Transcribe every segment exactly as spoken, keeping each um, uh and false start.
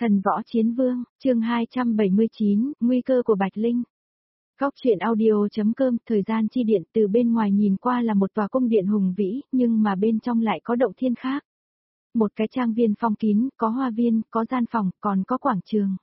Thần võ chiến vương, chương hai trăm bảy mươi chín, nguy cơ của Bạch Linh. Góc truyện audio.com, thời gian chi điện từ bên ngoài nhìn qua là một tòa cung điện hùng vĩ, nhưng mà bên trong lại có động thiên khác. Một cái trang viên phong kín, có hoa viên, có gian phòng, còn có quảng trường.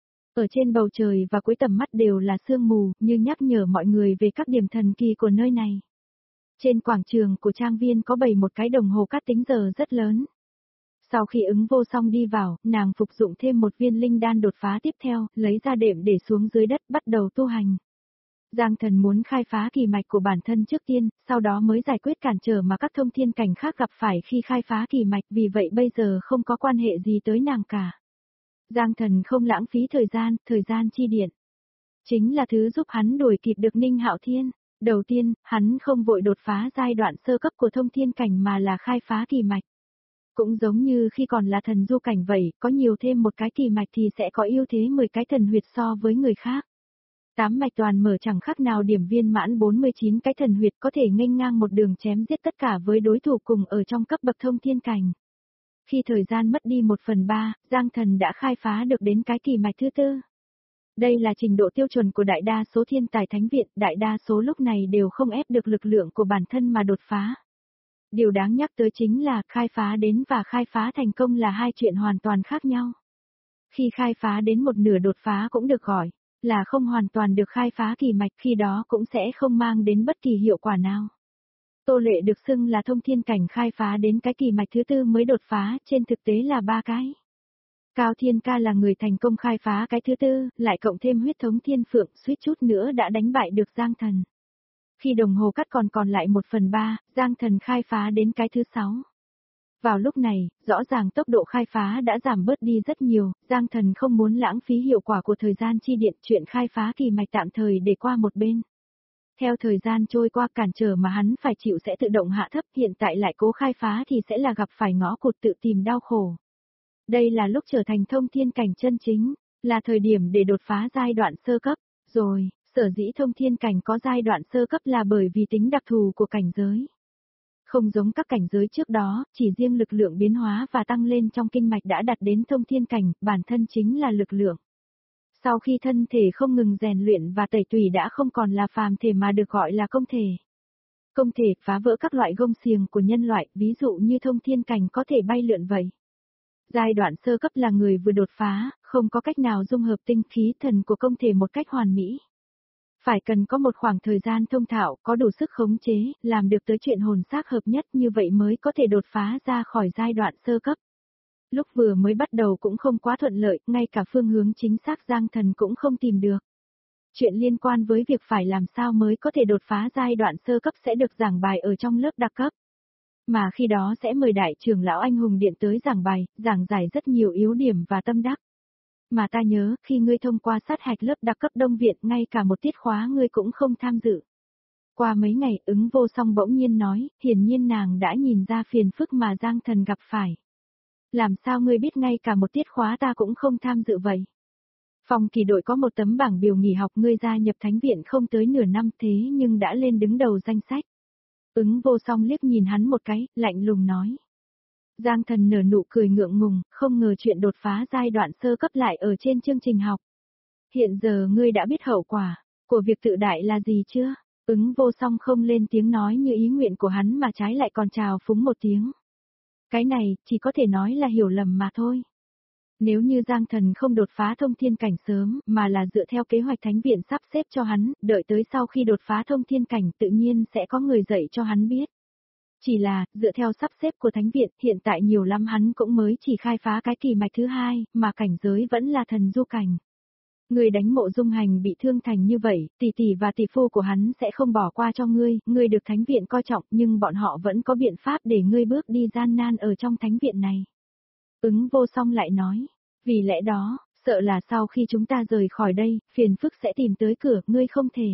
Ở trên bầu trời và cuối tầm mắt đều là sương mù, như nhắc nhở mọi người về các điểm thần kỳ của nơi này. Trên quảng trường của trang viên có bày một cái đồng hồ cát tính giờ rất lớn. Sau khi ứng vô song đi vào, nàng phục dụng thêm một viên linh đan đột phá tiếp theo, lấy ra đệm để xuống dưới đất bắt đầu tu hành. Giang Thần muốn khai phá kỳ mạch của bản thân trước tiên, sau đó mới giải quyết cản trở mà các thông thiên cảnh khác gặp phải khi khai phá kỳ mạch, vì vậy bây giờ không có quan hệ gì tới nàng cả. Giang Thần không lãng phí thời gian, thời gian chi điện. Chính là thứ giúp hắn đuổi kịp được Ninh Hạo Thiên. Đầu tiên, hắn không vội đột phá giai đoạn sơ cấp của thông thiên cảnh mà là khai phá kỳ mạch. Cũng giống như khi còn là thần du cảnh vậy, có nhiều thêm một cái kỳ mạch thì sẽ có ưu thế mười cái thần huyệt so với người khác. Tám mạch toàn mở chẳng khác nào điểm viên mãn bốn mươi chín cái thần huyệt có thể nghênh ngang một đường chém giết tất cả với đối thủ cùng ở trong cấp bậc thông thiên cảnh. Khi thời gian mất đi một phần ba, Giang Thần đã khai phá được đến cái kỳ mạch thứ tư. Đây là trình độ tiêu chuẩn của đại đa số thiên tài thánh viện, đại đa số lúc này đều không ép được lực lượng của bản thân mà đột phá. Điều đáng nhắc tới chính là khai phá đến và khai phá thành công là hai chuyện hoàn toàn khác nhau. Khi khai phá đến một nửa đột phá cũng được gọi là không hoàn toàn được khai phá kỳ mạch, khi đó cũng sẽ không mang đến bất kỳ hiệu quả nào. Tô Lệ được xưng là thông thiên cảnh khai phá đến cái kỳ mạch thứ tư mới đột phá, trên thực tế là ba cái. Cao Thiên Ca là người thành công khai phá cái thứ tư, lại cộng thêm huyết thống thiên phượng, suýt chút nữa đã đánh bại được Giang Thần. Khi đồng hồ cắt còn còn lại một phần ba, Giang Thần khai phá đến cái thứ sáu. Vào lúc này, rõ ràng tốc độ khai phá đã giảm bớt đi rất nhiều, Giang Thần không muốn lãng phí hiệu quả của thời gian chi điện, chuyện khai phá kỳ mạch tạm thời để qua một bên. Theo thời gian trôi qua, cản trở mà hắn phải chịu sẽ tự động hạ thấp, hiện tại lại cố khai phá thì sẽ là gặp phải ngõ cụt tự tìm đau khổ. Đây là lúc trở thành thông thiên cảnh chân chính, là thời điểm để đột phá giai đoạn sơ cấp, rồi. Sở dĩ thông thiên cảnh có giai đoạn sơ cấp là bởi vì tính đặc thù của cảnh giới. Không giống các cảnh giới trước đó, chỉ riêng lực lượng biến hóa và tăng lên trong kinh mạch đã đạt đến thông thiên cảnh, bản thân chính là lực lượng. Sau khi thân thể không ngừng rèn luyện và tẩy tùy đã không còn là phàm thể mà được gọi là công thể. Công thể phá vỡ các loại gông xiềng của nhân loại, ví dụ như thông thiên cảnh có thể bay lượn vậy. Giai đoạn sơ cấp là người vừa đột phá, không có cách nào dung hợp tinh khí thần của công thể một cách hoàn mỹ. Phải cần có một khoảng thời gian thông thạo, có đủ sức khống chế, làm được tới chuyện hồn xác hợp nhất, như vậy mới có thể đột phá ra khỏi giai đoạn sơ cấp. Lúc vừa mới bắt đầu cũng không quá thuận lợi, ngay cả phương hướng chính xác Giang Thần cũng không tìm được. Chuyện liên quan với việc phải làm sao mới có thể đột phá giai đoạn sơ cấp sẽ được giảng bài ở trong lớp đặc cấp. Mà khi đó sẽ mời đại trưởng lão anh hùng điện tới giảng bài, giảng giải rất nhiều yếu điểm và tâm đắc. Mà ta nhớ, khi ngươi thông qua sát hạch lớp đặc cấp Đông Viện, ngay cả một tiết khóa ngươi cũng không tham dự. Qua mấy ngày, ứng vô song bỗng nhiên nói, hiển nhiên nàng đã nhìn ra phiền phức mà Giang Thần gặp phải. Làm sao ngươi biết ngay cả một tiết khóa ta cũng không tham dự vậy? Phòng kỳ đội có một tấm bảng biểu nghỉ học, ngươi gia nhập thánh viện không tới nửa năm thế nhưng đã lên đứng đầu danh sách. Ứng vô song liếc nhìn hắn một cái, lạnh lùng nói. Giang Thần nở nụ cười ngượng ngùng, không ngờ chuyện đột phá giai đoạn sơ cấp lại ở trên chương trình học. Hiện giờ ngươi đã biết hậu quả của việc tự đại là gì chưa? Ứng vô song không lên tiếng nói như ý nguyện của hắn mà trái lại còn chào phúng một tiếng. Cái này, chỉ có thể nói là hiểu lầm mà thôi. Nếu như Giang Thần không đột phá thông thiên cảnh sớm, mà là dựa theo kế hoạch thánh viện sắp xếp cho hắn, đợi tới sau khi đột phá thông thiên cảnh tự nhiên sẽ có người dạy cho hắn biết. Chỉ là, dựa theo sắp xếp của thánh viện, hiện tại nhiều lắm hắn cũng mới chỉ khai phá cái kỳ mạch thứ hai, mà cảnh giới vẫn là thần du cảnh. Người đánh Mộ Dung Hành bị thương thành như vậy, tỷ tỷ và tỷ phu của hắn sẽ không bỏ qua cho ngươi, ngươi được thánh viện coi trọng, nhưng bọn họ vẫn có biện pháp để ngươi bước đi gian nan ở trong thánh viện này. Ứng vô song lại nói, vì lẽ đó, sợ là sau khi chúng ta rời khỏi đây, phiền phức sẽ tìm tới cửa, ngươi không thể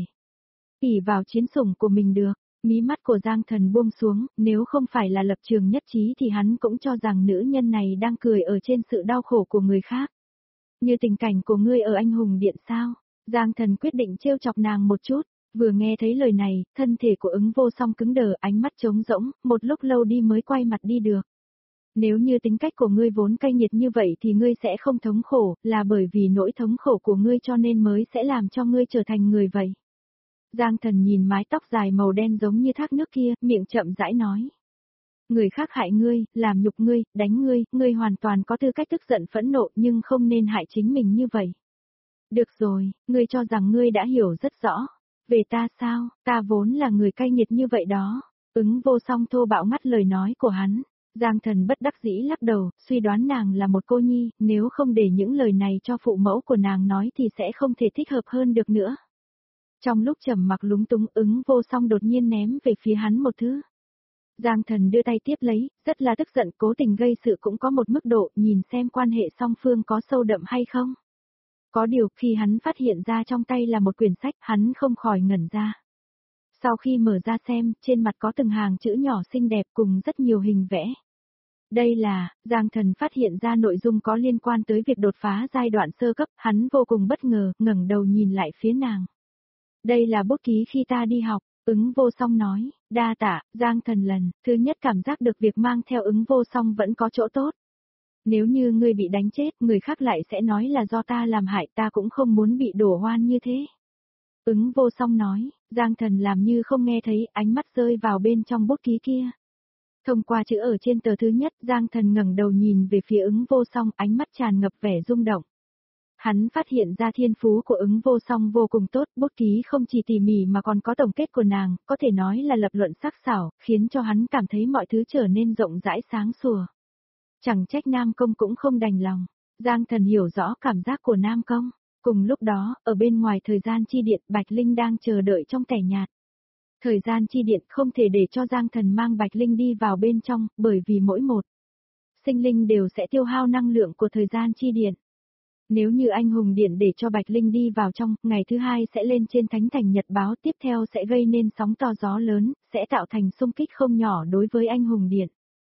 ỷ vào chiến sủng của mình được. Mí mắt của Giang Thần buông xuống, nếu không phải là lập trường nhất trí thì hắn cũng cho rằng nữ nhân này đang cười ở trên sự đau khổ của người khác. Như tình cảnh của ngươi ở anh hùng điện sao? Giang Thần quyết định trêu chọc nàng một chút, vừa nghe thấy lời này, thân thể của ứng vô song cứng đờ, ánh mắt trống rỗng, một lúc lâu đi mới quay mặt đi được. Nếu như tính cách của ngươi vốn cay nghiệt như vậy thì ngươi sẽ không thống khổ, là bởi vì nỗi thống khổ của ngươi cho nên mới sẽ làm cho ngươi trở thành người vậy. Giang Thần nhìn mái tóc dài màu đen giống như thác nước kia, miệng chậm rãi nói. Người khác hại ngươi, làm nhục ngươi, đánh ngươi, ngươi hoàn toàn có tư cách tức giận phẫn nộ nhưng không nên hại chính mình như vậy. Được rồi, ngươi cho rằng ngươi đã hiểu rất rõ. Về ta sao, ta vốn là người cay nghiệt như vậy đó. Ứng Vô Song thô bạo ngắt lời nói của hắn. Giang Thần bất đắc dĩ lắc đầu, suy đoán nàng là một cô nhi, nếu không để những lời này cho phụ mẫu của nàng nói thì sẽ không thể thích hợp hơn được nữa. Trong lúc trầm mặc lúng túng, Ứng Vô Song đột nhiên ném về phía hắn một thứ. Giang Thần đưa tay tiếp lấy, rất là tức giận, cố tình gây sự cũng có một mức độ, nhìn xem quan hệ song phương có sâu đậm hay không. Có điều khi hắn phát hiện ra trong tay là một quyển sách, hắn không khỏi ngẩn ra. Sau khi mở ra xem, trên mặt có từng hàng chữ nhỏ xinh đẹp cùng rất nhiều hình vẽ. Đây là, Giang Thần phát hiện ra nội dung có liên quan tới việc đột phá giai đoạn sơ cấp, hắn vô cùng bất ngờ, ngẩng đầu nhìn lại phía nàng. Đây là bút ký khi ta đi học, Ứng Vô Song nói, đa tạ, Giang Thần lần, thứ nhất cảm giác được việc mang theo Ứng Vô Song vẫn có chỗ tốt. Nếu như ngươi bị đánh chết, người khác lại sẽ nói là do ta làm hại, ta cũng không muốn bị đổ oan như thế. Ứng Vô Song nói, Giang Thần làm như không nghe thấy, ánh mắt rơi vào bên trong bút ký kia. Thông qua chữ ở trên tờ thứ nhất, Giang Thần ngẩng đầu nhìn về phía Ứng Vô Song, ánh mắt tràn ngập vẻ rung động. Hắn phát hiện ra thiên phú của Ứng Vô Song vô cùng tốt, bút ký không chỉ tỉ mỉ mà còn có tổng kết của nàng, có thể nói là lập luận sắc sảo, khiến cho hắn cảm thấy mọi thứ trở nên rộng rãi sáng sủa. Chẳng trách Nam Công cũng không đành lòng. Giang Thần hiểu rõ cảm giác của Nam Công. Cùng lúc đó, ở bên ngoài thời gian chi điện, Bạch Linh đang chờ đợi trong tẻ nhạt. Thời gian chi điện không thể để cho Giang Thần mang Bạch Linh đi vào bên trong, bởi vì mỗi một sinh linh đều sẽ tiêu hao năng lượng của thời gian chi điện. Nếu như anh hùng điện để cho Bạch Linh đi vào trong, ngày thứ hai sẽ lên trên Thánh Thành Nhật báo, tiếp theo sẽ gây nên sóng to gió lớn, sẽ tạo thành xung kích không nhỏ đối với anh hùng điện.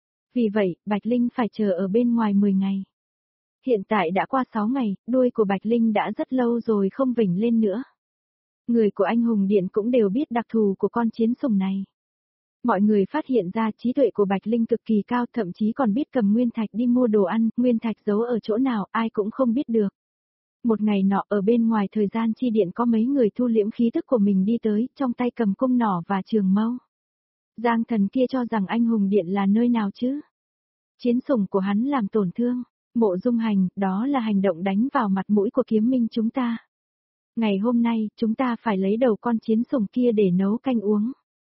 Vì vậy, Bạch Linh phải chờ ở bên ngoài mười ngày. Hiện tại đã qua sáu ngày, đuôi của Bạch Linh đã rất lâu rồi không vểnh lên nữa. Người của anh hùng điện cũng đều biết đặc thù của con chiến sủng này. Mọi người phát hiện ra trí tuệ của Bạch Linh cực kỳ cao, thậm chí còn biết cầm nguyên thạch đi mua đồ ăn, nguyên thạch giấu ở chỗ nào ai cũng không biết được. Một ngày nọ ở bên ngoài thời gian chi điện có mấy người thu liễm khí tức của mình đi tới, trong tay cầm cung nỏ và trường mâu. Giang Thần kia cho rằng anh hùng điện là nơi nào chứ? Chiến sủng của hắn làm tổn thương. Mộ Dung Hành, đó là hành động đánh vào mặt mũi của kiếm minh chúng ta. Ngày hôm nay, chúng ta phải lấy đầu con chiến sủng kia để nấu canh uống.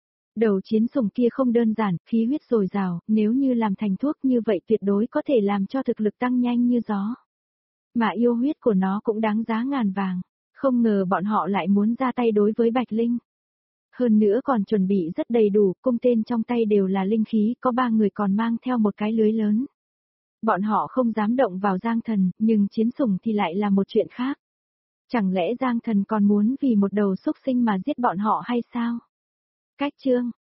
Đầu chiến sủng kia không đơn giản, khí huyết dồi dào, nếu như làm thành thuốc như vậy tuyệt đối có thể làm cho thực lực tăng nhanh như gió. Mà yêu huyết của nó cũng đáng giá ngàn vàng, không ngờ bọn họ lại muốn ra tay đối với Bạch Linh. Hơn nữa còn chuẩn bị rất đầy đủ, cung tên trong tay đều là linh khí, có ba người còn mang theo một cái lưới lớn. Bọn họ không dám động vào Giang Thần, nhưng chiến sủng thì lại là một chuyện khác. Chẳng lẽ Giang Thần còn muốn vì một đầu xúc sinh mà giết bọn họ hay sao? Cách chương